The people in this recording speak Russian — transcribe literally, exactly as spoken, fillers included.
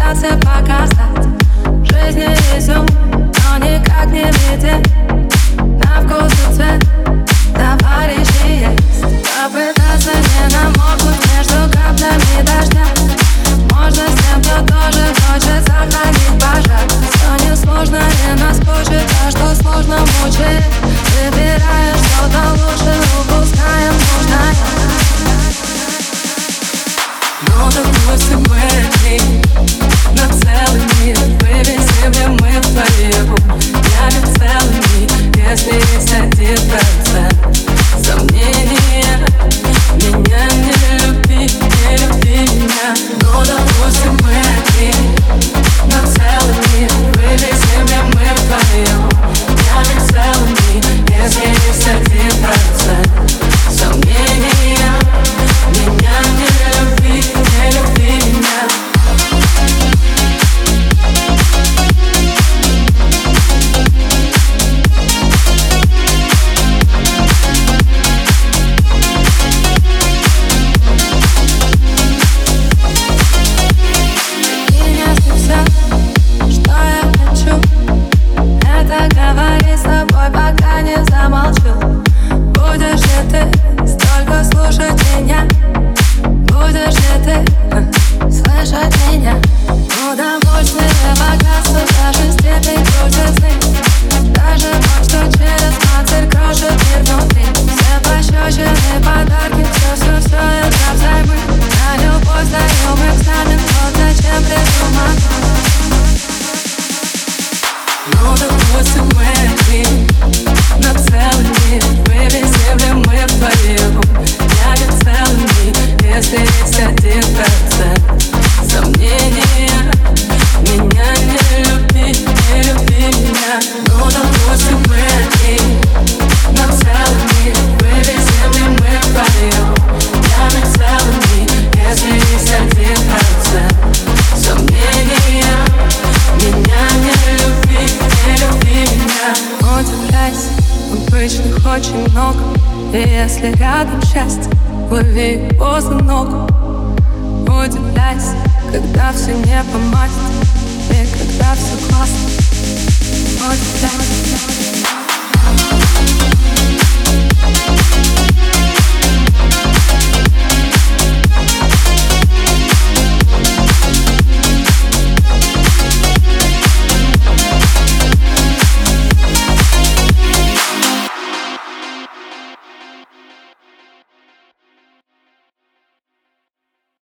попытаться показать жизни изюм, но никак не виден на вкус и цвет. Товарищи есть, попытаться не намокнуть между каплями дождя. Можно с тем, кто тоже хочет сохранить пожар. Все несложно и наскучит, а что сложно мучает. Выбираешь что-то лучше, упускаем нужное. Ну допустим, мы одни на целый мир. Вывесим ли мы вдвоем? Я ведь целый мир, если есть один процент сомнения. Меня не люби, не люби меня. Ну допустим, мы одни на целый мир. Вывесим ли мы вдвоем? Я ведь целый мир, если есть один процент сомнения. Меня не люби, не люби меня. Пока не замолчу. Будешь ли ты столько слушать меня? Будешь ли ты слышать меня? Удовольствие, богатство, даже степень крутизны. Даже то, что через панцирь крошит мир внутри. Все пощечины, подарки, все-все-все это взаймы. На любовь сдаем экзамен, вот зачем придумать. Ну допустим, мы одни на целый мир. Вывесим ли мы вдвоем? Я ведь целый мир, если есть один процент сомнения. Меня не люби, не люби меня. Ну допустим, мы одни на целый мир. Вывесим ли мы вдвоем? Я ведь целый мир, если есть один процент сомнения. Меня не люби, не люби меня. Удивляйся, обычных очень много. И если рядом счастье, лови его за ногу. Удивляйся, когда все не по масти, и когда все классно. Удивляйся.